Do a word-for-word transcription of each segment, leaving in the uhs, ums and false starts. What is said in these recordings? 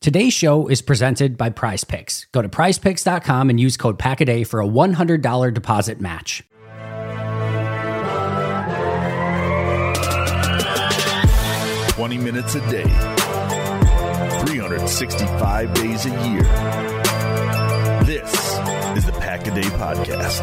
Today's show is presented by Prize Picks. Go to prize picks dot com and use code PACKADAY for a one hundred dollars deposit match. twenty minutes a day, three hundred sixty-five days a year. This is the Pack-A-Day Podcast.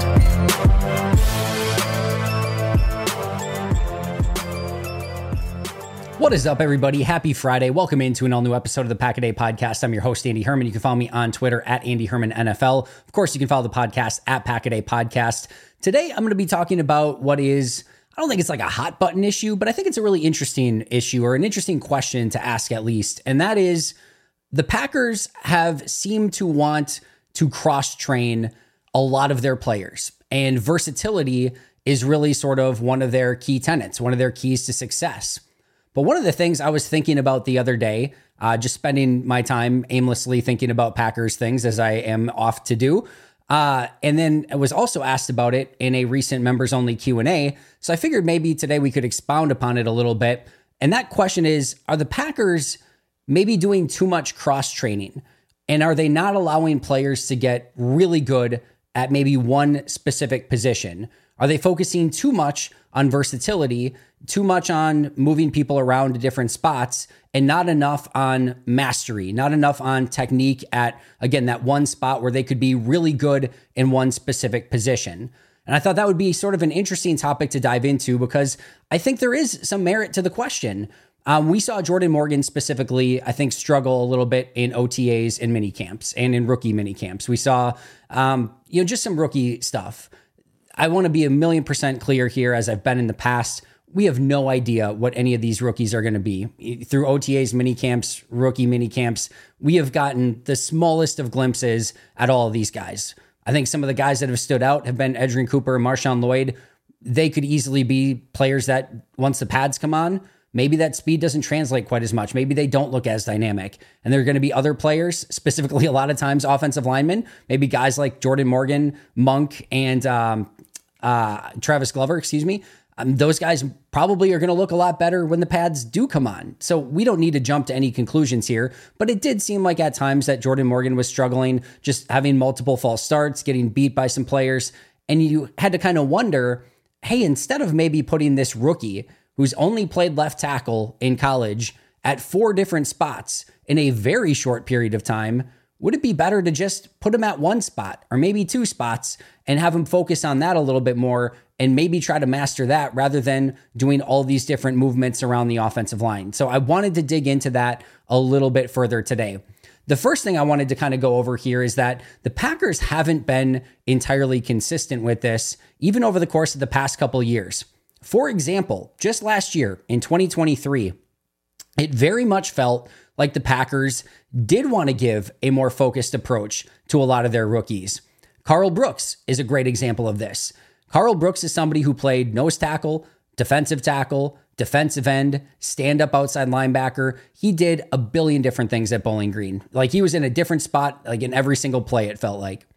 What is up, everybody? Happy Friday. Welcome into an all-new episode of the Pack-A-Day Podcast. I'm your host, Andy Herman. You can follow me on Twitter at Andy Herman N F L. Of course, you can follow the podcast at Pack-A-Day Podcast. Today, I'm going to be talking about what is, I don't think it's like a hot button issue, but I think it's a really interesting issue or an interesting question to ask at least. And that is, the Packers have seemed to want to cross-train a lot of their players. And versatility is really sort of one of their key tenets, one of their keys to success. But one of the things I was thinking about the other day, uh, just spending my time aimlessly thinking about Packers things as I am off to do, uh, and then I was also asked about it in a recent members-only Q and A, so I figured maybe today we could expound upon it a little bit. And that question is, are the Packers maybe doing too much cross-training? And are they not allowing players to get really good at maybe one specific position? Are they focusing too much on versatility, too much on moving people around to different spots, and not enough on mastery, not enough on technique at, again, that one spot where they could be really good in one specific position? And I thought that would be sort of an interesting topic to dive into because I think there is some merit to the question. Um, we saw Jordan Morgan specifically, I think, struggle a little bit in O T As and mini camps and in rookie mini camps. We saw, um, you know, just some rookie stuff. I want to be a million percent clear here, as I've been in the past. We have no idea what any of these rookies are going to be. Through O T As, mini camps, rookie mini camps, we have gotten the smallest of glimpses at all of these guys. I think some of the guys that have stood out have been Edgerrin Cooper and Marshawn Lloyd. They could easily be players that once the pads come on, maybe that speed doesn't translate quite as much. Maybe they don't look as dynamic. And there are going to be other players, specifically a lot of times offensive linemen, maybe guys like Jordan Morgan, Monk, and um, uh, Travis Glover, excuse me. Um, those guys probably are going to look a lot better when the pads do come on. So we don't need to jump to any conclusions here, but it did seem like at times that Jordan Morgan was struggling, just having multiple false starts, getting beat by some players. And you had to kind of wonder, hey, instead of maybe putting this rookie who's only played left tackle in college at four different spots in a very short period of time, would it be better to just put him at one spot or maybe two spots and have him focus on that a little bit more and maybe try to master that rather than doing all these different movements around the offensive line? So I wanted to dig into that a little bit further today. The first thing I wanted to kind of go over here is that the Packers haven't been entirely consistent with this, even over the course of the past couple of years. For example, just last year in twenty twenty-three, it very much felt like the Packers did want to give a more focused approach to a lot of their rookies. Karl Brooks is a great example of this. Karl Brooks is somebody who played nose tackle, defensive tackle, defensive end, stand-up outside linebacker. He did a billion different things at Bowling Green. Like, he was in a different spot, like in every single play, it felt like.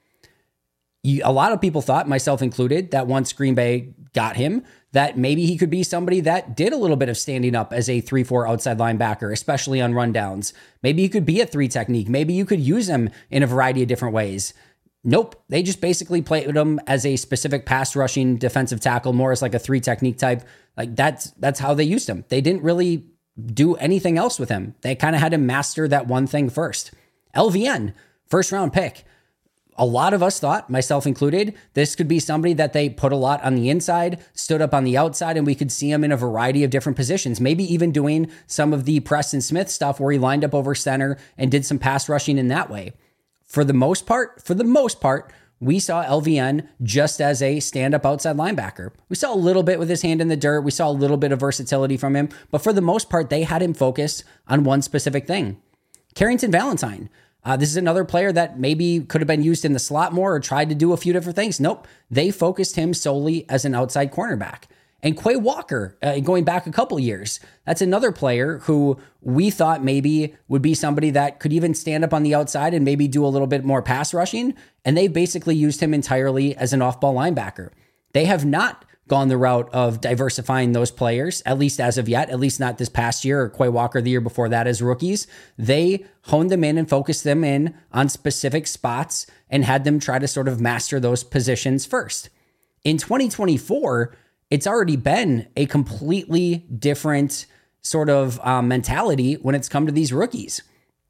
A lot of people thought, myself included, that once Green Bay got him, that maybe he could be somebody that did a little bit of standing up as a three four outside linebacker, especially on rundowns. Maybe he could be a three technique. Maybe you could use him in a variety of different ways. Nope. They just basically played him as a specific pass rushing defensive tackle, more as like a three technique type. Like that's, that's how they used him. They didn't really do anything else with him. They kind of had to master that one thing first. L V N, first round pick. A lot of us thought, myself included, this could be somebody that they put a lot on the inside, stood up on the outside, and we could see him in a variety of different positions, maybe even doing some of the Preston Smith stuff where he lined up over center and did some pass rushing in that way. For the most part, for the most part, we saw L V N just as a stand-up outside linebacker. We saw a little bit with his hand in the dirt. We saw a little bit of versatility from him, but for the most part, they had him focus on one specific thing. Carrington Valentine. Uh, this is another player that maybe could have been used in the slot more or tried to do a few different things. Nope. They focused him solely as an outside cornerback. And Quay Walker, uh, going back a couple years, that's another player who we thought maybe would be somebody that could even stand up on the outside and maybe do a little bit more pass rushing. And they basically used him entirely as an off-ball linebacker. They have not gone the route of diversifying those players, at least as of yet, at least not this past year or Quay Walker the year before that as rookies. They honed them in and focused them in on specific spots and had them try to sort of master those positions first. In twenty twenty-four, it's already been a completely different sort of um, mentality when it's come to these rookies.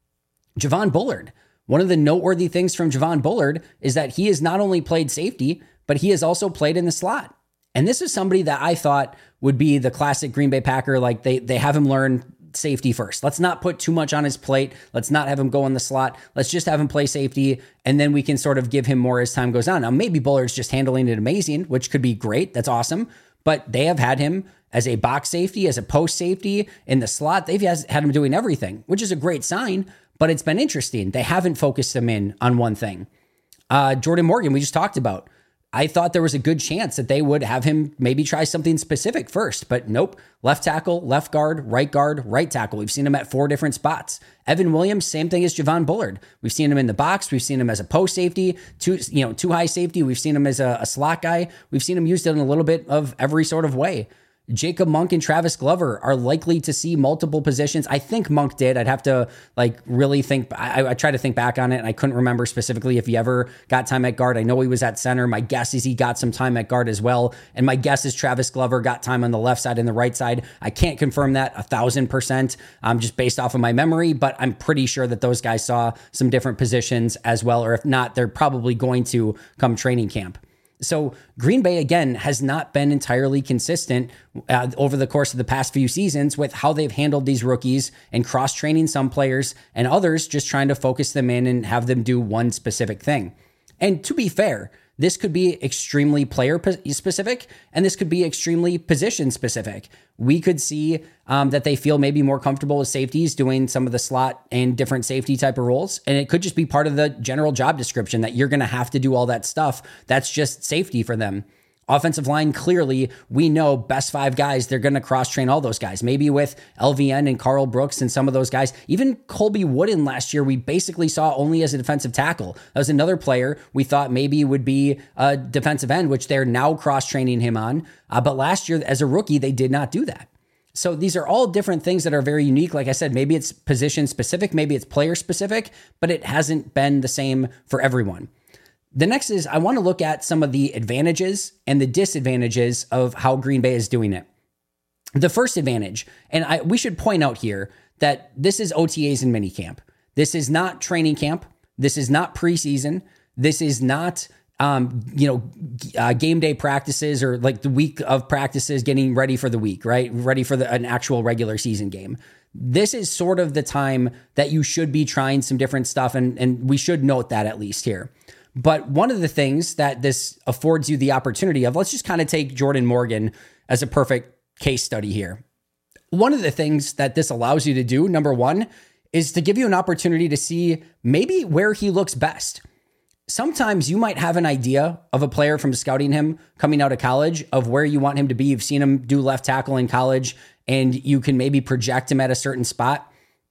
Javon Bullard. One of the noteworthy things from Javon Bullard is that he has not only played safety, but he has also played in the slot. And this is somebody that I thought would be the classic Green Bay Packer. Like they they have him learn safety first. Let's not put too much on his plate. Let's not have him go in the slot. Let's just have him play safety, and then we can sort of give him more as time goes on. Now, maybe Bullard's just handling it amazing, which could be great. That's awesome. But they have had him as a box safety, as a post safety in the slot. They've had him doing everything, which is a great sign. But it's been interesting. They haven't focused him in on one thing. Uh, Jordan Morgan, we just talked about. I thought there was a good chance that they would have him maybe try something specific first, but nope. Left tackle, left guard, right guard, right tackle. We've seen him at four different spots. Evan Williams, same thing as Javon Bullard. We've seen him in the box. We've seen him as a post safety, two, you know, two high safety. We've seen him as a, a slot guy. We've seen him used in a little bit of every sort of way. Jacob Monk and Travis Glover are likely to see multiple positions. I think Monk did. I'd have to like really think. I, I tried to think back on it and I couldn't remember specifically if he ever got time at guard. I know he was at center. My guess is he got some time at guard as well. And my guess is Travis Glover got time on the left side and the right side. I can't confirm that a thousand percent um, just based off of my memory, but I'm pretty sure that those guys saw some different positions as well. Or if not, they're probably going to come training camp. So Green Bay, again, has not been entirely consistent uh, over the course of the past few seasons with how they've handled these rookies and cross-training some players and others just trying to focus them in and have them do one specific thing. And to be fair, this could be extremely player specific, and this could be extremely position specific. We could see um, that they feel maybe more comfortable with safeties doing some of the slot and different safety type of roles. And it could just be part of the general job description that you're going to have to do all that stuff. That's just safety for them. Offensive line, clearly, we know best five guys, they're going to cross-train all those guys. Maybe with L V N and Carl Brooks and some of those guys. Even Colby Wooden last year, we basically saw only as a defensive tackle. That was another player we thought maybe would be a defensive end, which they're now cross-training him on. Uh, but last year, as a rookie, they did not do that. So these are all different things that are very unique. Like I said, maybe it's position specific, maybe it's player specific, but it hasn't been the same for everyone. The next is I want to look at some of the advantages and the disadvantages of how Green Bay is doing it. The first advantage, and I, we should point out here that this is O T As and minicamp. This is not training camp. This is not preseason. This is not, um, you know, uh, game day practices or like the week of practices getting ready for the week, right? Ready for the, an actual regular season game. This is sort of the time that you should be trying some different stuff, and, and we should note that at least here. But one of the things that this affords you the opportunity of, let's just kind of take Jordan Morgan as a perfect case study here. One of the things that this allows you to do, number one, is to give you an opportunity to see maybe where he looks best. Sometimes you might have an idea of a player from scouting him coming out of college of where you want him to be. You've seen him do left tackle in college and you can maybe project him at a certain spot.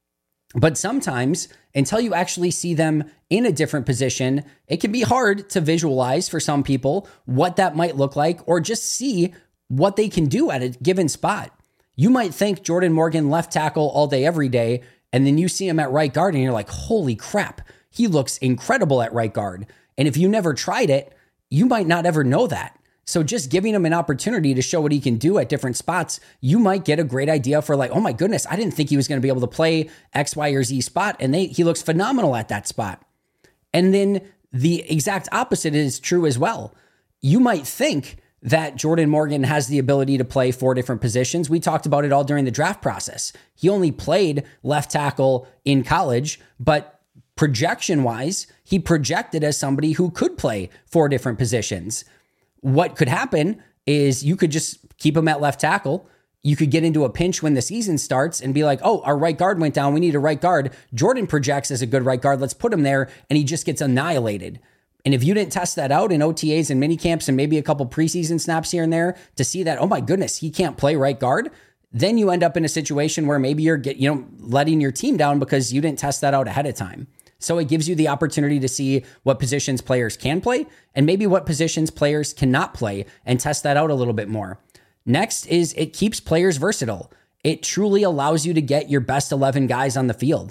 But sometimes, until you actually see them in a different position, it can be hard to visualize for some people what that might look like or just see what they can do at a given spot. You might think Jordan Morgan left tackle all day, every day, and then you see him at right guard and you're like, holy crap, he looks incredible at right guard. And if you never tried it, you might not ever know that. So just giving him an opportunity to show what he can do at different spots, you might get a great idea for like, oh my goodness, I didn't think he was going to be able to play X, Y, or Z spot. And they, he looks phenomenal at that spot. And then the exact opposite is true as well. You might think that Jordan Morgan has the ability to play four different positions. We talked about it all during the draft process. He only played left tackle in college, but projection wise, he projected as somebody who could play four different positions. What could happen is you could just keep him at left tackle. You could get into a pinch when the season starts and be like, oh, our right guard went down. We need a right guard. Jordan projects as a good right guard. Let's put him there. And he just gets annihilated. And if you didn't test that out in O T As and mini camps and maybe a couple preseason snaps here and there to see that, oh my goodness, he can't play right guard, then you end up in a situation where maybe you're get, you know, letting your team down because you didn't test that out ahead of time. So it gives you the opportunity to see what positions players can play and maybe what positions players cannot play and test that out a little bit more. Next is it keeps players versatile. It truly allows you to get your best eleven guys on the field.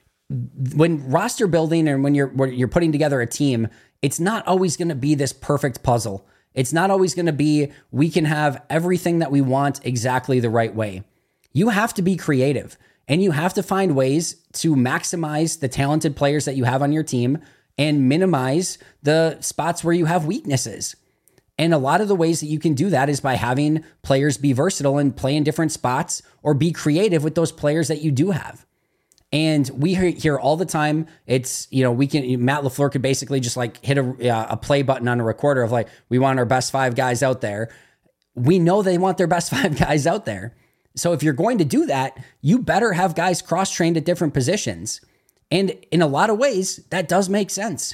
When roster building and when you're when you're putting together a team, it's not always going to be this perfect puzzle. It's not always going to be we can have everything that we want exactly the right way. You have to be creative and you have to find ways to maximize the talented players that you have on your team and minimize the spots where you have weaknesses. And a lot of the ways that you can do that is by having players be versatile and play in different spots or be creative with those players that you do have. And we hear all the time, it's, you know, we can, Matt LaFleur could basically just like hit a, uh, a play button on a recorder of like, we want our best five guys out there. We know they want their best five guys out there. So if you're going to do that, you better have guys cross-trained at different positions. And in a lot of ways, that does make sense.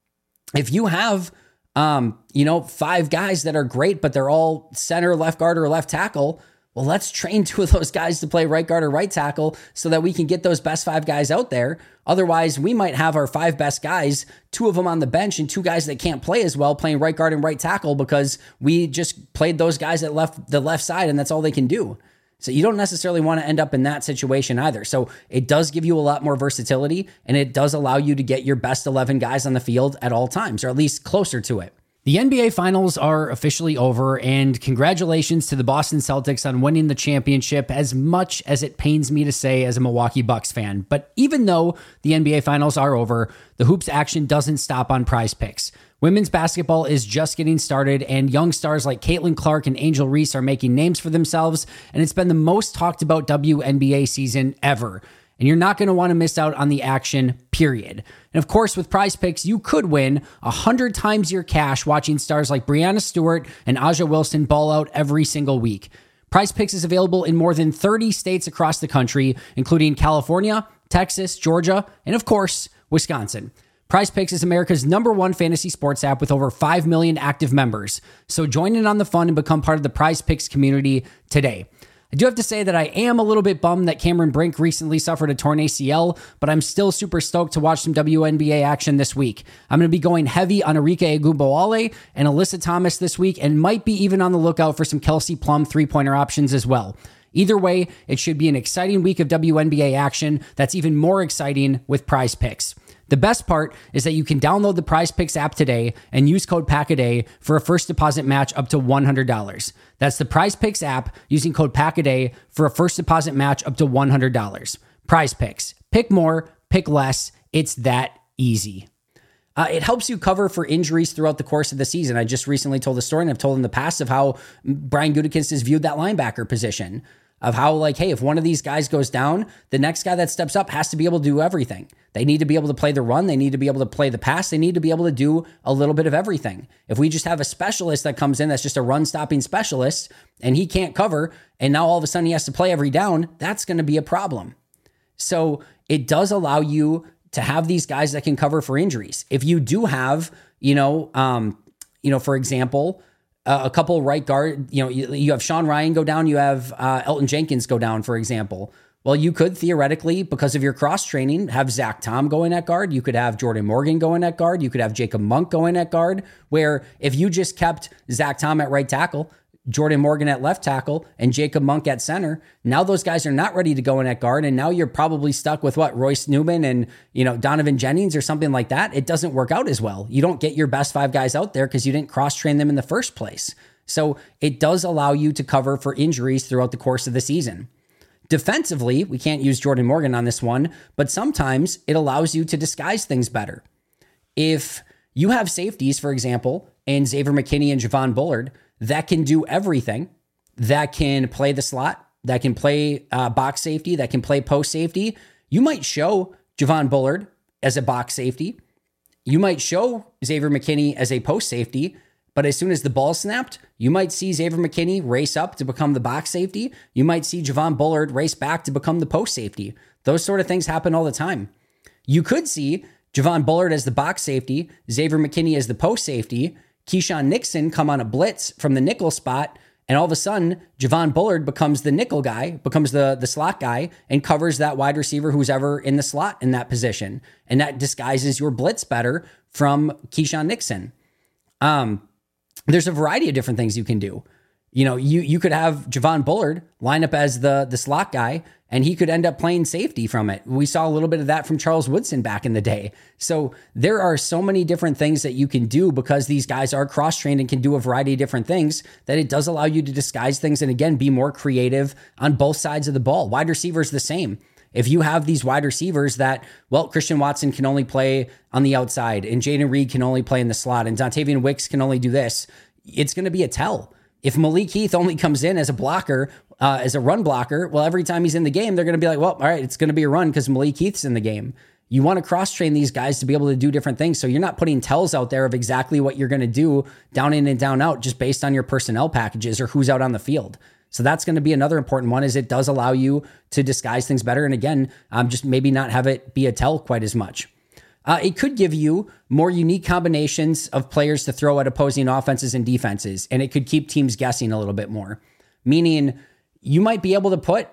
If you have, um, you know, five guys that are great, but they're all center, left guard, or left tackle, well, let's train two of those guys to play right guard or right tackle so that we can get those best five guys out there. Otherwise, we might have our five best guys, two of them on the bench and two guys that can't play as well playing right guard and right tackle because we just played those guys at left the left side and that's all they can do. So you don't necessarily want to end up in that situation either. So it does give you a lot more versatility and it does allow you to get your best eleven guys on the field at all times, or at least closer to it. The N B A Finals are officially over, and congratulations to the Boston Celtics on winning the championship, as much as it pains me to say as a Milwaukee Bucks fan. But even though the N B A Finals are over, the hoops action doesn't stop on Prize Picks. Women's basketball is just getting started, and young stars like Caitlin Clark and Angel Reese are making names for themselves, and it's been the most talked about W N B A season ever. And you're not going to want to miss out on the action, period. And of course, with Prize Picks, you could win one hundred times your cash watching stars like Breanna Stewart and Aja Wilson ball out every single week. Prize Picks is available in more than thirty states across the country, including California, Texas, Georgia, and of course, Wisconsin. Prize Picks is America's number one fantasy sports app with over five million active members. So join in on the fun and become part of the Prize Picks community today. I do have to say that I am a little bit bummed that Cameron Brink recently suffered a torn A C L, but I'm still super stoked to watch some W N B A action this week. I'm going to be going heavy on Arike Ogunbowale and Alyssa Thomas this week, and might be even on the lookout for some Kelsey Plum three-pointer options as well. Either way, it should be an exciting week of W N B A action that's even more exciting with Prize Picks. The best part is that you can download the Prize Picks app today and use code PACKADAY for a first deposit match up to one hundred dollars. That's the Prize Picks app using code PACKADAY for a first deposit match up to one hundred dollars. Prize Picks. Pick more, pick less. It's that easy. Uh, it helps you cover for injuries throughout the course of the season. I just recently told a story, and I've told in the past, of how Brian Gutekunst has viewed that linebacker position. Of how, like, hey, if one of these guys goes down, the next guy that steps up has to be able to do everything. They need to be able to play the run. They need to be able to play the pass. They need to be able to do a little bit of everything. If we just have a specialist that comes in that's just a run-stopping specialist and he can't cover, and now all of a sudden he has to play every down, that's going to be a problem. So it does allow you to have these guys that can cover for injuries. If you do have, you know, um, you know, for example, Uh, a couple right guard, you know, you, you have Sean Ryan go down, you have uh, Elton Jenkins go down, for example. Well, you could theoretically, because of your cross training, have Zach Tom going at guard. You could have Jordan Morgan going at guard. You could have Jacob Monk going at guard, where if you just kept Zach Tom at right tackle, Jordan Morgan at left tackle, and Jacob Monk at center, now those guys are not ready to go in at guard, and now you're probably stuck with what, Royce Newman and, you know, Donovan Jennings or something like that. It doesn't work out as well. You don't get your best five guys out there because you didn't cross-train them in the first place. So it does allow you to cover for injuries throughout the course of the season. Defensively, we can't use Jordan Morgan on this one, but sometimes it allows you to disguise things better. If you have safeties, for example, and Xavier McKinney and Javon Bullard, that can do everything, that can play the slot, that can play uh, box safety, that can play post safety. You might show Javon Bullard as a box safety. You might show Xavier McKinney as a post safety, but as soon as the ball snapped, you might see Xavier McKinney race up to become the box safety. You might see Javon Bullard race back to become the post safety. Those sort of things happen all the time. You could see Javon Bullard as the box safety, Xavier McKinney as the post safety, Keyshawn Nixon come on a blitz from the nickel spot, And all of a sudden, Javon Bullard becomes the nickel guy, becomes the, the slot guy, and covers that wide receiver who's ever in the slot in that position. And that disguises your blitz better from Keyshawn Nixon. Um, there's a variety of different things you can do. You know, you you could have Javon Bullard line up as the, the slot guy, and he could end up playing safety from it. We saw a little bit of that from Charles Woodson back in the day. So there are so many different things that you can do because these guys are cross-trained and can do a variety of different things, that it does allow you to disguise things and, again, be more creative on both sides of the ball. Wide receivers the same. If you have these wide receivers that, well, Christian Watson can only play on the outside and Jaden Reed can only play in the slot and Dontavian Wicks can only do this, it's going to be a tell. If Malik Heath only comes in as a blocker, uh, as a run blocker, well, every time he's in the game, they're going to be like, well, all right, it's going to be a run because Malik Heath's in the game. You want to cross-train these guys to be able to do different things. So you're not putting tells out there of exactly what you're going to do down in and down out just based on your personnel packages or who's out on the field. So that's going to be another important one, is it does allow you to disguise things better. And again, um, just maybe not have it be a tell quite as much. Uh, it could give you more unique combinations of players to throw at opposing offenses and defenses, and it could keep teams guessing a little bit more. Meaning, you might be able to put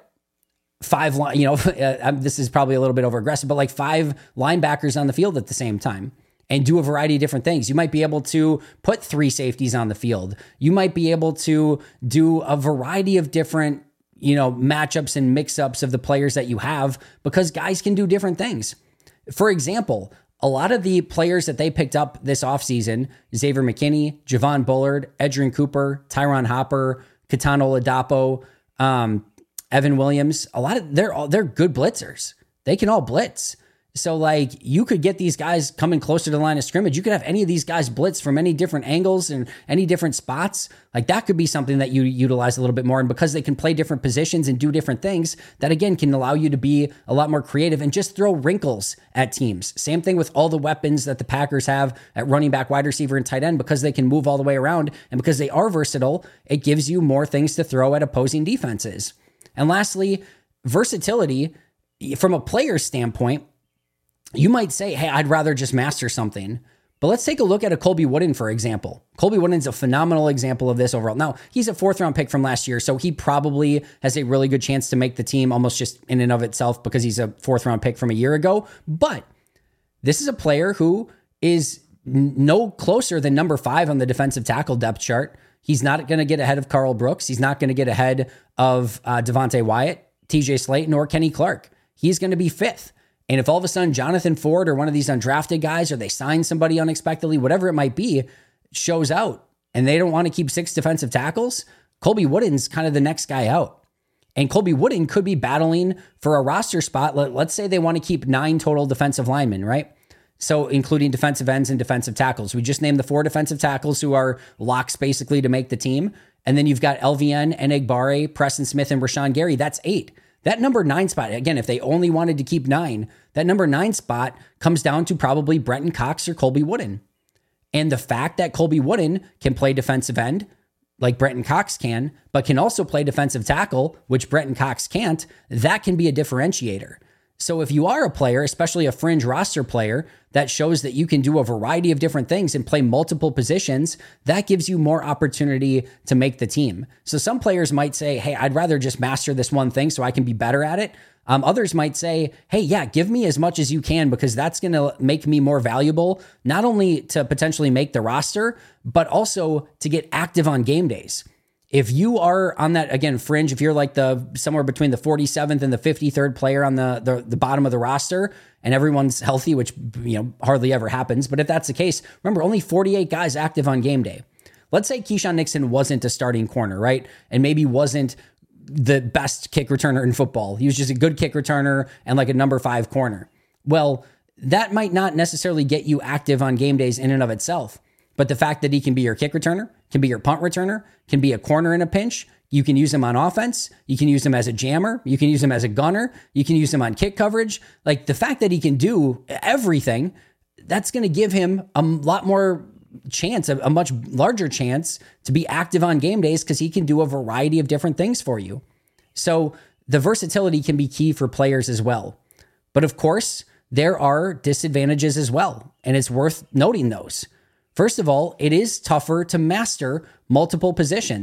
five, you know, uh, this is probably a little bit over aggressive, but like five linebackers on the field at the same time and do a variety of different things. You might be able to put three safeties on the field. You might be able to do a variety of different, you know, matchups and mix-ups of the players that you have, because guys can do different things. For example, a lot of the players that they picked up this offseason, Xavier McKinney, Javon Bullard, Edgerrin Cooper, Tyron Hopper, Ketan Oladapo, um, Evan Williams, a lot of they're all, they're good blitzers. They can all blitz. So like you could get these guys coming closer to the line of scrimmage. You could have any of these guys blitz from any different angles and any different spots. Like that could be something that you utilize a little bit more. And because they can play different positions and do different things, that again can allow you to be a lot more creative and just throw wrinkles at teams. Same thing with all the weapons that the Packers have at running back, wide receiver, and tight end, because they can move all the way around. And because they are versatile, it gives you more things to throw at opposing defenses. And lastly, versatility from a player's standpoint. You might say, hey, I'd rather just master something. But let's take a look at a Colby Wooden, for example. Colby Wooden's a phenomenal example of this overall. Now, he's a fourth round pick from last year, so he probably has a really good chance to make the team almost just in and of itself because he's a fourth round pick from a year ago. But this is a player who is no closer than number five on the defensive tackle depth chart. He's not going to get ahead of Carl Brooks. He's not going to get ahead of uh, Devontae Wyatt, T J Slayton, or Kenny Clark. He's going to be fifth. And if all of a sudden Jonathan Ford or one of these undrafted guys, or they sign somebody unexpectedly, whatever it might be, shows out and they don't want to keep six defensive tackles, Colby Wooden's kind of the next guy out. And Colby Wooden could be battling for a roster spot. Let's say they want to keep nine total defensive linemen, right? So including defensive ends and defensive tackles. We just named the four defensive tackles who are locks basically to make the team. And then you've got L V N, Enagbare, Preston Smith, and Rashawn Gary. That's eight. That number nine spot, again, if they only wanted to keep nine, that number nine spot comes down to probably Brenton Cox or Colby Wooden. And the fact that Colby Wooden can play defensive end, like Brenton Cox can, but can also play defensive tackle, which Brenton Cox can't, that can be a differentiator. So if you are a player, especially a fringe roster player, that shows that you can do a variety of different things and play multiple positions, that gives you more opportunity to make the team. So some players might say, hey, I'd rather just master this one thing so I can be better at it. Um, others might say, hey, yeah, give me as much as you can because that's going to make me more valuable, not only to potentially make the roster, but also to get active on game days. If you are on that, again, fringe, if you're like the somewhere between the forty-seventh and the fifty-third player on the, the the bottom of the roster and everyone's healthy, which you know hardly ever happens, but if that's the case, remember, only forty-eight guys active on game day. Let's say Keyshawn Nixon wasn't a starting corner, right? And maybe wasn't the best kick returner in football. He was just a good kick returner and like a number five corner. Well, that might not necessarily get you active on game days in and of itself. But the fact that he can be your kick returner, can be your punt returner, can be a corner in a pinch, you can use him on offense, you can use him as a jammer, you can use him as a gunner, you can use him on kick coverage. Like the fact that he can do everything, that's going to give him a lot more chance, a, a much larger chance to be active on game days because he can do a variety of different things for you. So the versatility can be key for players as well. But of course, there are disadvantages as well, and it's worth noting those. First of all, it is tougher to master multiple positions.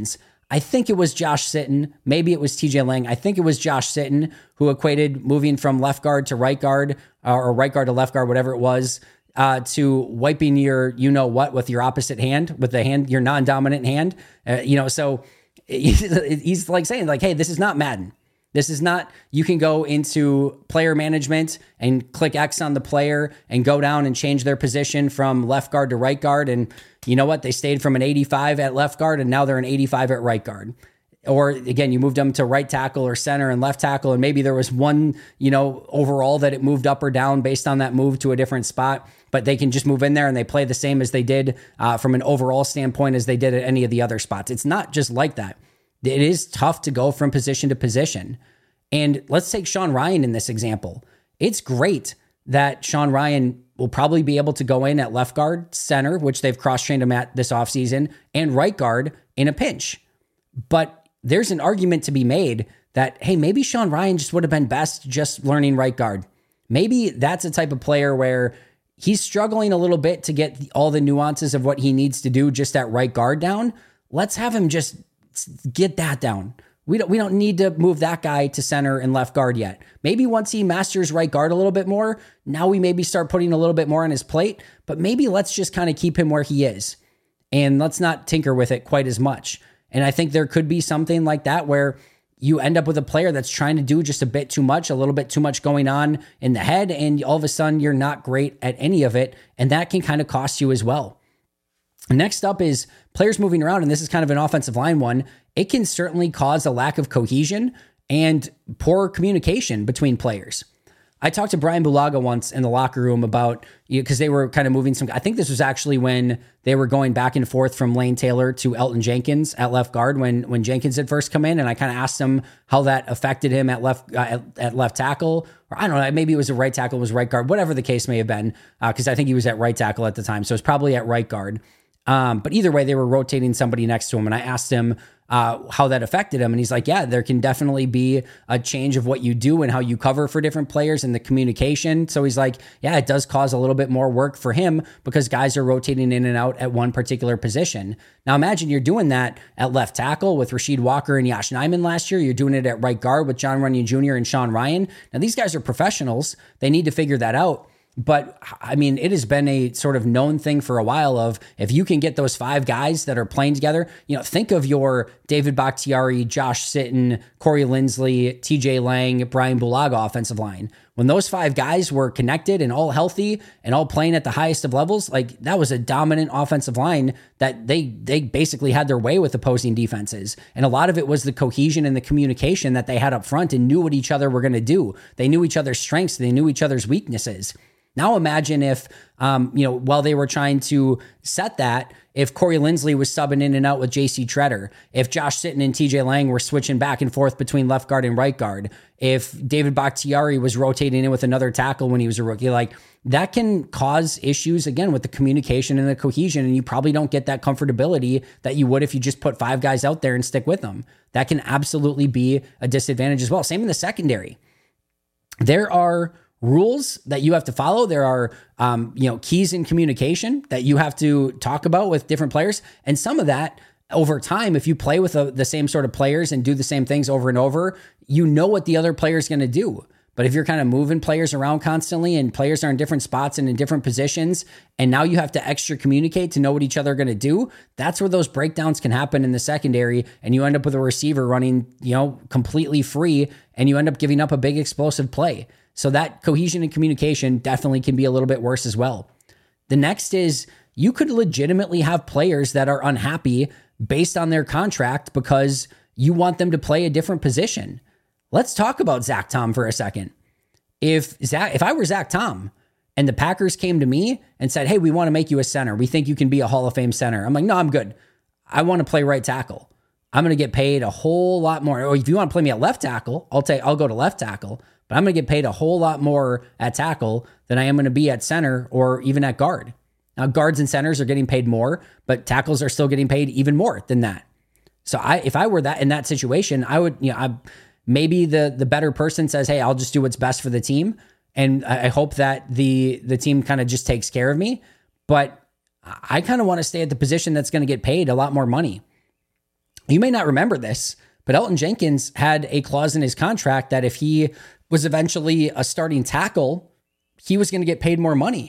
I think it was Josh Sitton. Maybe it was T J Lang. I think it was Josh Sitton who equated moving from left guard to right guard uh, or right guard to left guard, whatever it was, uh, to wiping your, you know what, with your opposite hand, with the hand, your non-dominant hand. Uh, you know, so he's like saying like, hey, this is not Madden. This is not, you can go into player management and click X on the player and go down and change their position from left guard to right guard. And you know what? They stayed from an eighty-five at left guard and now they're an eighty-five at right guard. Or again, you moved them to right tackle or center and left tackle. And maybe there was one, you know, overall that it moved up or down based on that move to a different spot, but they can just move in there and they play the same as they did uh, from an overall standpoint as they did at any of the other spots. It's not just like that. It is tough to go from position to position. And let's take Sean Rhyan in this example. It's great that Sean Rhyan will probably be able to go in at left guard, center, which they've cross-trained him at this offseason, and right guard in a pinch. But there's an argument to be made that, hey, maybe Sean Rhyan just would have been best just learning right guard. Maybe that's a type of player where he's struggling a little bit to get all the nuances of what he needs to do just at right guard down. Let's have him just get that down. We don't, we don't need to move that guy to center and left guard yet. Maybe once he masters right guard a little bit more, now we maybe start putting a little bit more on his plate, but maybe let's just kind of keep him where he is and let's not tinker with it quite as much. And I think there could be something like that where you end up with a player that's trying to do just a bit too much, a little bit too much going on in the head, and all of a sudden you're not great at any of it, and that can kind of cost you as well. Next up is players moving around, and this is kind of an offensive line one. It can certainly cause a lack of cohesion and poor communication between players. I talked to Brian Bulaga once in the locker room about, you know, because they were kind of moving some, I think this was actually when they were going back and forth from Lane Taylor to Elton Jenkins at left guard when, when Jenkins had first come in. And I kind of asked him how that affected him at left, uh, at, at left tackle, or I don't know, maybe it was a right tackle, it was right guard, whatever the case may have been. Uh, cause I think he was at right tackle at the time. So it's probably at right guard. Um, but either way, they were rotating somebody next to him. And I asked him uh, how that affected him. And he's like, yeah, there can definitely be a change of what you do and how you cover for different players and the communication. So he's like, yeah, it does cause a little bit more work for him because guys are rotating in and out at one particular position. Now imagine you're doing that at left tackle with Rasheed Walker and Yosh Nijman last year. You're doing it at right guard with Jon Runyan Junior and Sean Rhyan. Now these guys are professionals. They need to figure that out. But I mean, it has been a sort of known thing for a while of if you can get those five guys that are playing together, you know, think of your David Bakhtiari, Josh Sitton, Corey Linsley, T J Lang, Brian Bulaga offensive line. When those five guys were connected and all healthy and all playing at the highest of levels, like that was a dominant offensive line that they they basically had their way with opposing defenses. And a lot of it was the cohesion and the communication that they had up front and knew what each other were going to do. They knew each other's strengths. They knew each other's weaknesses. Now imagine if, um, you know, while they were trying to set that, if Corey Linsley was subbing in and out with J C Tretter, if Josh Sitton and T J Lang were switching back and forth between left guard and right guard, if David Bakhtiari was rotating in with another tackle when he was a rookie, like that can cause issues again with the communication and the cohesion. And you probably don't get that comfortability that you would if you just put five guys out there and stick with them. That can absolutely be a disadvantage as well. Same in the secondary. There are rules that you have to follow. There are, um, you know, keys in communication that you have to talk about with different players. And some of that over time, if you play with a, the same sort of players and do the same things over and over, you know what the other player is going to do. But if you're kind of moving players around constantly and players are in different spots and in different positions, and now you have to extra communicate to know what each other are going to do, that's where those breakdowns can happen in the secondary. And you end up with a receiver running, you know, completely free, and you end up giving up a big explosive play. So that cohesion and communication definitely can be a little bit worse as well. The next is you could legitimately have players that are unhappy based on their contract because you want them to play a different position. Let's talk about Zach Tom for a second. If Zach, if I were Zach Tom and the Packers came to me and said, hey, we want to make you a center. We think you can be a Hall of Fame center. I'm like, no, I'm good. I want to play right tackle. I'm going to get paid a whole lot more. Or if you want to play me at left tackle, I'll take, I'll go to left tackle. But I'm going to get paid a whole lot more at tackle than I am going to be at center or even at guard. Now, guards and centers are getting paid more, but tackles are still getting paid even more than that. So I, if I were that in that situation, I would, you know, I, maybe the the better person says, hey, I'll just do what's best for the team. And I, I hope that the, the team kind of just takes care of me. But I kind of want to stay at the position that's going to get paid a lot more money. You may not remember this, but Elgton Jenkins had a clause in his contract that if he was eventually a starting tackle, he was going to get paid more money.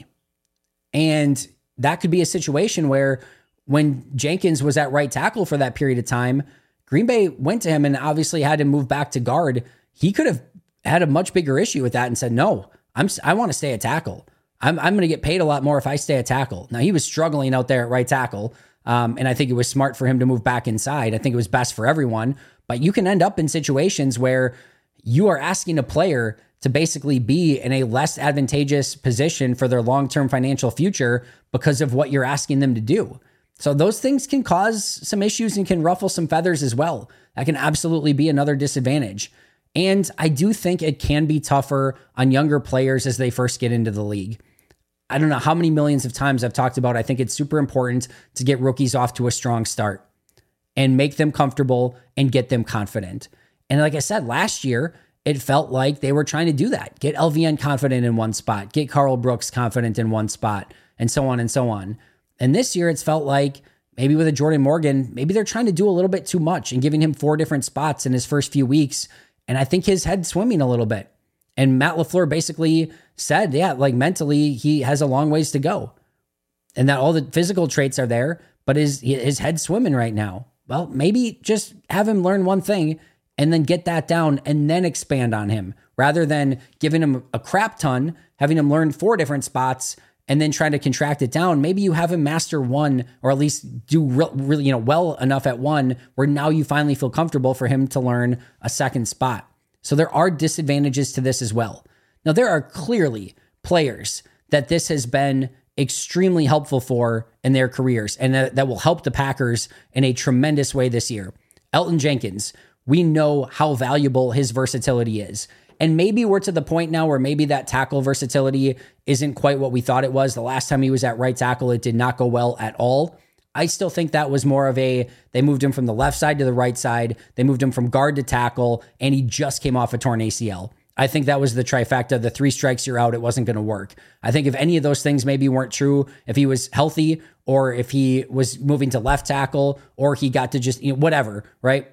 And that could be a situation where when Jenkins was at right tackle for that period of time, Green Bay went to him and obviously had to move back to guard. He could have had a much bigger issue with that and said, no, I'm, I want to stay at tackle. I'm, I'm going to get paid a lot more if I stay at tackle. Now, he was struggling out there at right tackle, um, and I think it was smart for him to move back inside. I think it was best for everyone, but you can end up in situations where you are asking a player to basically be in a less advantageous position for their long-term financial future because of what you're asking them to do. So those things can cause some issues and can ruffle some feathers as well. That can absolutely be another disadvantage. And I do think it can be tougher on younger players as they first get into the league. I don't know how many millions of times I've talked about, I think it's super important to get rookies off to a strong start and make them comfortable and get them confident. And like I said, last year, it felt like they were trying to do that. Get L V N confident in one spot, get Karl Brooks confident in one spot, and so on and so on. And this year, it's felt like maybe with a Jordan Morgan, maybe they're trying to do a little bit too much and giving him four different spots in his first few weeks. And I think his head's swimming a little bit. And Matt LaFleur basically said, yeah, like mentally, he has a long ways to go. And that all the physical traits are there, but his, his head's swimming right now. Well, maybe just have him learn one thing and then get that down and then expand on him rather than giving him a crap ton, having him learn four different spots and then trying to contract it down. Maybe you have him master one or at least do re- really, you know, well enough at one where now you finally feel comfortable for him to learn a second spot. So there are disadvantages to this as well. Now, there are clearly players that this has been extremely helpful for in their careers and that, that will help the Packers in a tremendous way this year. Elgton Jenkins, we know how valuable his versatility is. And maybe we're to the point now where maybe that tackle versatility isn't quite what we thought it was. The last time he was at right tackle, it did not go well at all. I still think that was more of a, they moved him from the left side to the right side. They moved him from guard to tackle, and he just came off a torn A C L. I think that was the trifecta. The three strikes, you're out. It wasn't going to work. I think if any of those things maybe weren't true, if he was healthy or if he was moving to left tackle or he got to just, you know, whatever, right?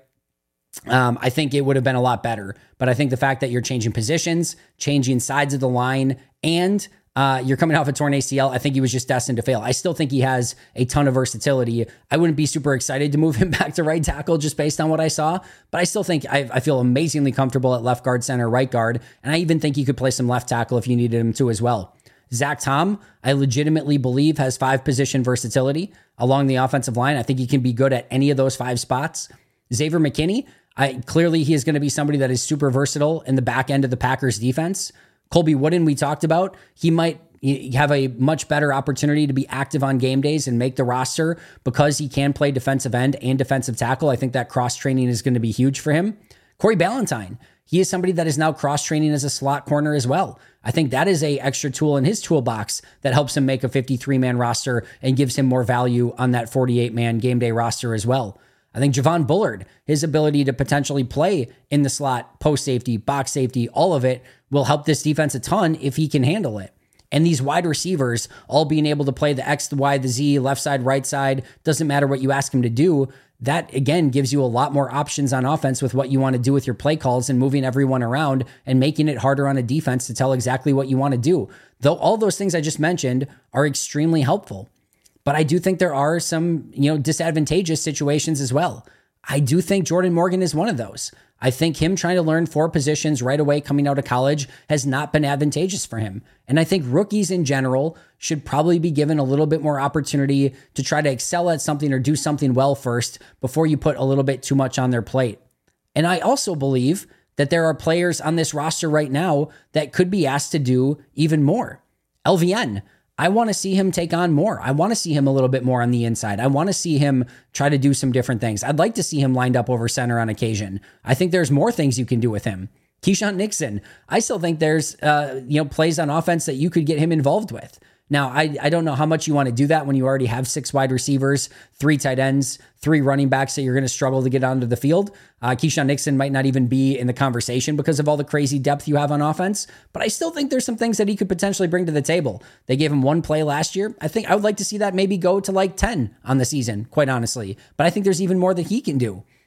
Um, I think it would have been a lot better. But I think the fact that you're changing positions, changing sides of the line, and uh, you're coming off a torn A C L, I think he was just destined to fail. I still think he has a ton of versatility. I wouldn't be super excited to move him back to right tackle just based on what I saw, but I still think I, I feel amazingly comfortable at left guard, center, right guard, and I even think he could play some left tackle if you needed him to as well. Zach Tom, I legitimately believe has five position versatility along the offensive line. I think he can be good at any of those five spots. Xavier McKinney, I clearly he is going to be somebody that is super versatile in the back end of the Packers defense. Colby Wooden, we talked about, he might have a much better opportunity to be active on game days and make the roster because he can play defensive end and defensive tackle. I think that cross training is going to be huge for him. Corey Ballantyne, he is somebody that is now cross training as a slot corner as well. I think that is a extra tool in his toolbox that helps him make a fifty-three man roster and gives him more value on that forty-eight man game day roster as well. I think Javon Bullard, his ability to potentially play in the slot, post safety, box safety, all of it will help this defense a ton if he can handle it. And these wide receivers, all being able to play the X, the Y, the Z, left side, right side, doesn't matter what you ask him to do. That, again, gives you a lot more options on offense with what you want to do with your play calls and moving everyone around and making it harder on a defense to tell exactly what you want to do. Though all those things I just mentioned are extremely helpful. But I do think there are some, you know, disadvantageous situations as well. I do think Jordan Morgan is one of those. I think him trying to learn four positions right away coming out of college has not been advantageous for him. And I think rookies in general should probably be given a little bit more opportunity to try to excel at something or do something well first before you put a little bit too much on their plate. And I also believe that there are players on this roster right now that could be asked to do even more. L V N, I want to see him take on more. I want to see him a little bit more on the inside. I want to see him try to do some different things. I'd like to see him lined up over center on occasion. I think there's more things you can do with him. Keyshawn Nixon, I still think there's uh, you know plays on offense that you could get him involved with. Now, I, I don't know how much you want to do that when you already have six wide receivers, three tight ends, three running backs that you're going to struggle to get onto the field. Uh, Keyshawn Nixon might not even be in the conversation because of all the crazy depth you have on offense, but I still think there's some things that he could potentially bring to the table. They gave him one play last year. I think I would like to see that maybe go to like ten on the season, quite honestly, but I think there's even more that he can do.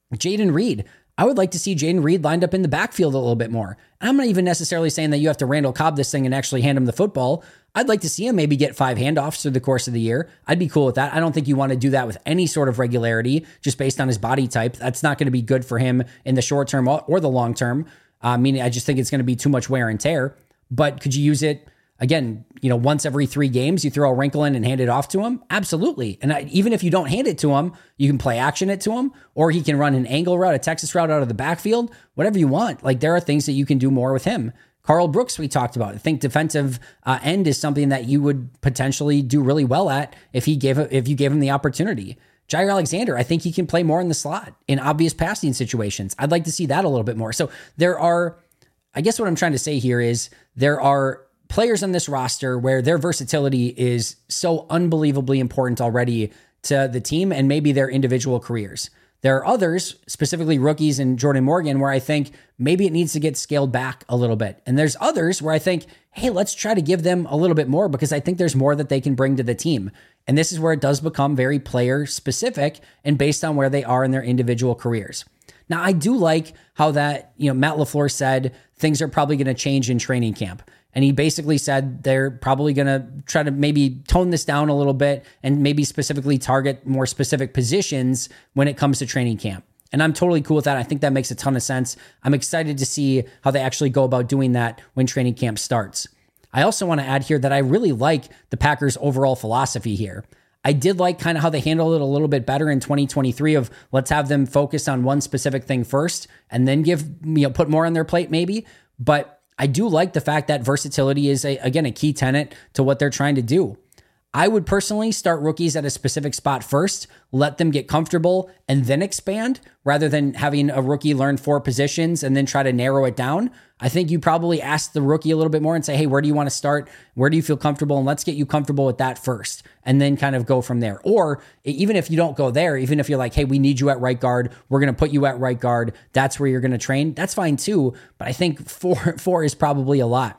Jayden Reed. I would like to see Jayden Reed lined up in the backfield a little bit more. And I'm not even necessarily saying that you have to Randall Cobb this thing and actually hand him the football. I'd like to see him maybe get five handoffs through the course of the year. I'd be cool with that. I don't think you want to do that with any sort of regularity just based on his body type. That's not going to be good for him in the short term or the long term. Uh, meaning I just think it's going to be too much wear and tear. But could you use it, again, you know, once every three games, you throw a wrinkle in and hand it off to him? Absolutely. And I, even if you don't hand it to him, you can play action it to him, or he can run an angle route, a Texas route out of the backfield, whatever you want. Like, there are things that you can do more with him. Carl Brooks, we talked about. I think defensive uh, end is something that you would potentially do really well at if he gave if you gave him the opportunity. Jair Alexander, I think he can play more in the slot in obvious passing situations. I'd like to see that a little bit more. So there are, I guess what I'm trying to say here is there are players on this roster where their versatility is so unbelievably important already to the team and maybe their individual careers. There are others, specifically rookies and Jordan Morgan, where I think maybe it needs to get scaled back a little bit. And there's others where I think, hey, let's try to give them a little bit more because I think there's more that they can bring to the team. And this is where it does become very player specific and based on where they are in their individual careers. Now, I do like how that, you know, Matt LaFleur said things are probably going to change in training camp. And he basically said they're probably going to try to maybe tone this down a little bit and maybe specifically target more specific positions when it comes to training camp. And I'm totally cool with that. I think that makes a ton of sense. I'm excited to see how they actually go about doing that when training camp starts. I also want to add here that I really like the Packers' overall philosophy here. I did like kind of how they handled it a little bit better in twenty twenty-three of let's have them focus on one specific thing first and then give, you know, put more on their plate maybe. But I do like the fact that versatility is, a, again, a key tenet to what they're trying to do. I would personally start rookies at a specific spot first, let them get comfortable, and then expand, rather than having a rookie learn four positions and then try to narrow it down. I think you probably ask the rookie a little bit more and say, hey, where do you want to start? Where do you feel comfortable? And let's get you comfortable with that first, and then kind of go from there. Or even if you don't go there, even if you're like, hey, we need you at right guard, we're going to put you at right guard, that's where you're going to train, that's fine too. But I think four, four is probably a lot.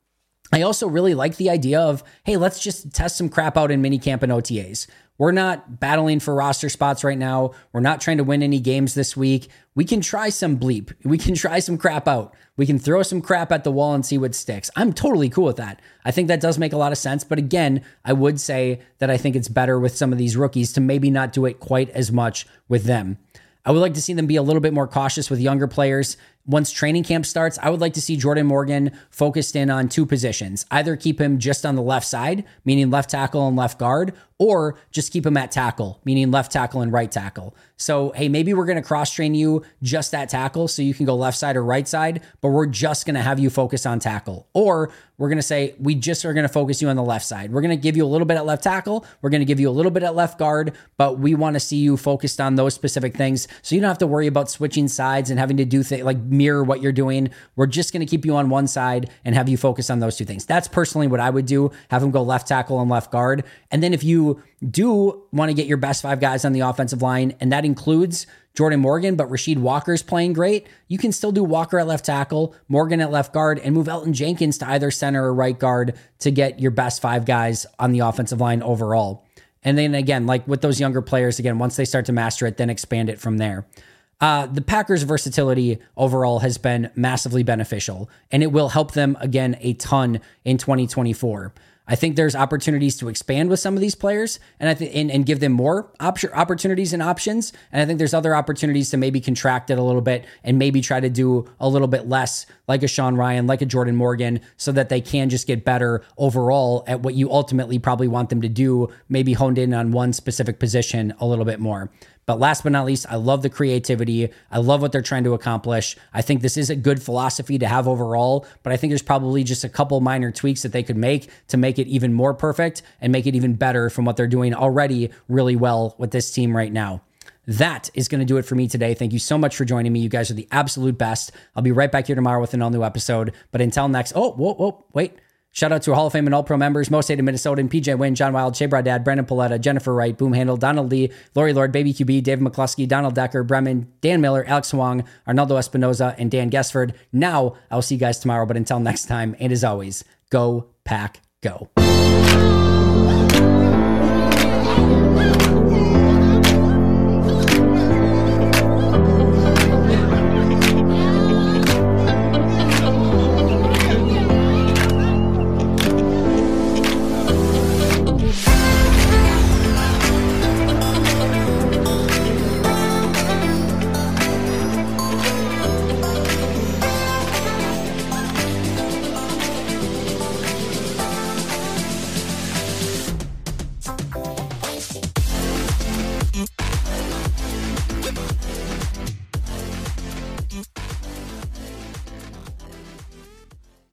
I also really like the idea of, hey, let's just test some crap out in minicamp and O T As. We're not battling for roster spots right now. We're not trying to win any games this week. We can try some bleep. We can try some crap out. We can throw some crap at the wall and see what sticks. I'm totally cool with that. I think that does make a lot of sense. But again, I would say that I think it's better with some of these rookies to maybe not do it quite as much with them. I would like to see them be a little bit more cautious with younger players. Once training camp starts, I would like to see Jordan Morgan focused in on two positions. Either keep him just on the left side, meaning left tackle and left guard, or just keep him at tackle, meaning left tackle and right tackle. So, hey, maybe we're going to cross-train you just at tackle so you can go left side or right side, but we're just going to have you focus on tackle. Or we're going to say, we just are going to focus you on the left side. We're going to give you a little bit at left tackle. We're going to give you a little bit at left guard, but we want to see you focused on those specific things so you don't have to worry about switching sides and having to do things like mirror what you're doing. We're just going to keep you on one side and have you focus on those two things. That's personally what I would do. Have them go left tackle and left guard. And then if you do want to get your best five guys on the offensive line, and that includes Jordan Morgan, but Rasheed Walker's playing great, you can still do Walker at left tackle, Morgan at left guard, and move Elton Jenkins to either center or right guard to get your best five guys on the offensive line overall. And then again, like with those younger players, again, once they start to master it, then expand it from there. Uh, the Packers' versatility overall has been massively beneficial, and it will help them, again, a ton in twenty twenty-four. I think there's opportunities to expand with some of these players and I think and, and give them more op- opportunities and options. And I think there's other opportunities to maybe contract it a little bit and maybe try to do a little bit less, like a Sean Rhyan, like a Jordan Morgan, so that they can just get better overall at what you ultimately probably want them to do, maybe honed in on one specific position a little bit more. But last but not least, I love the creativity. I love what they're trying to accomplish. I think this is a good philosophy to have overall, but I think there's probably just a couple minor tweaks that they could make to make it even more perfect and make it even better from what they're doing already really well with this team right now. That is going to do it for me today. Thank you so much for joining me. You guys are the absolute best. I'll be right back here tomorrow with an all-new episode. But until next, oh, whoa, whoa, wait. Shout out to Hall of Fame and All-Pro members, Most Hated Minnesotan, P J Wynn, John Wild, Shea Bradad, Brandon Paletta, Jennifer Wright, Boom Handle, Donald Lee, Lori Lord, Baby Q B, Dave McCluskey, Donald Decker, Bremen, Dan Miller, Alex Huang, Arnaldo Espinoza, and Dan Gesford. Now, I'll see you guys tomorrow, but until next time, and as always, go Pack, go.